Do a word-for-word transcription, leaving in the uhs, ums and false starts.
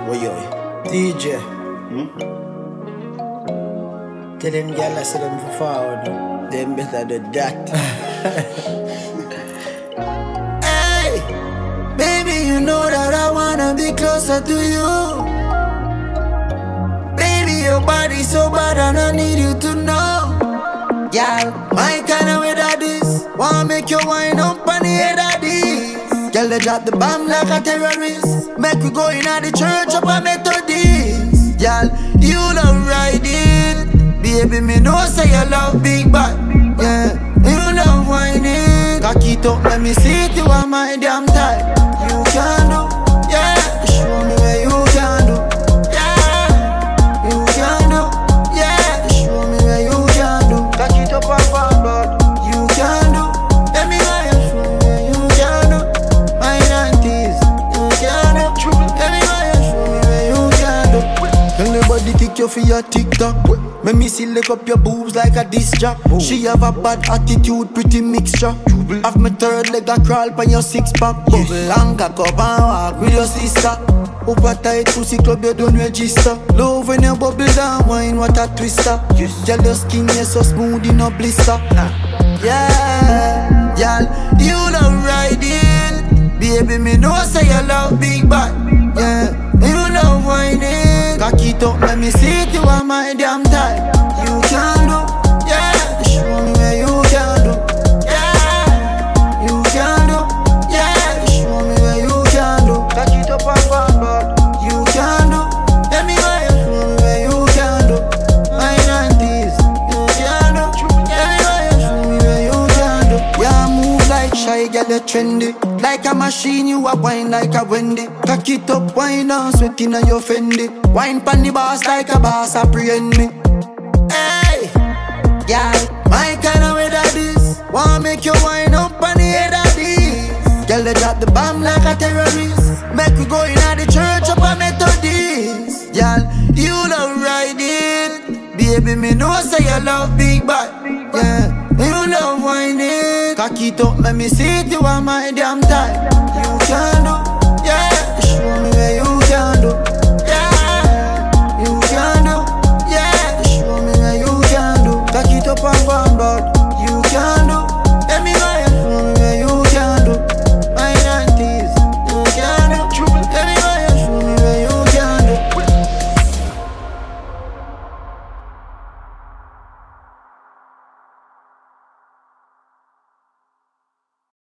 What yo? D J. Hmm? Tell them girl I see them for forward. Them better than that. Hey, baby, you know that I wanna be closer to you. Baby, your body so bad and I need you to know. Girl, my kind of way that is. Wanna make you wind up on the head of this. Girl, they drop the bomb like a terrorist. Make we go in the church up a Methodist. Girl, you love riding. Baby, me know say you love big bad. Yeah, you love whining. Cock it up, let me see it, you are my damn type. You can do, yeah. Show me where you can do, yeah. You can do, yeah. Show me where you can do. Cock it up and forward. You can do, let me know you. Show me where you can do. My nineties, you can do. Let me know you. Show me where you can do. Tell nobody kick you for your TikTok. Make me see lick up your boobs like a disc jock. Oh. She have a bad attitude, pretty mixture. Have my third leg a crawl by your six pack. Bubble yes. And cock up and walk with your sister. Up a tight pussy club, you don't register. Love when you bubble down, wine what a twister. Yes. Girl, your skin is so smooth in a blister. Nah. Yeah, girl, you love riding. Baby, me know say you love big bad. Yeah, you love whining. Cock it up, let me see it, you are my damn type. You can do, yeah. Show me where you can do, yeah. You can do, yeah. Show me where you can do. Cock it up and forward. You can do, let me know you. Show me where you can do. My nineties, you can do, let me know you. Show me where you can do. Yeah, move like shy, girl, you trendy. Like a machine, you a wine like a Wendy. Cock it up, wine and sweat in your Fendi. Wine pan the boss like a boss, apprehend me. Hey, girl, my kind of way that is. Wanna make you wine up on the head of this. Girl, they drop the bomb like a terrorist. Make we go in the church up a Methodist. Girl, you love riding. Baby, me know say you love big bad. Yeah, you love whining. Cock it up, let me see it, you are my damn type. You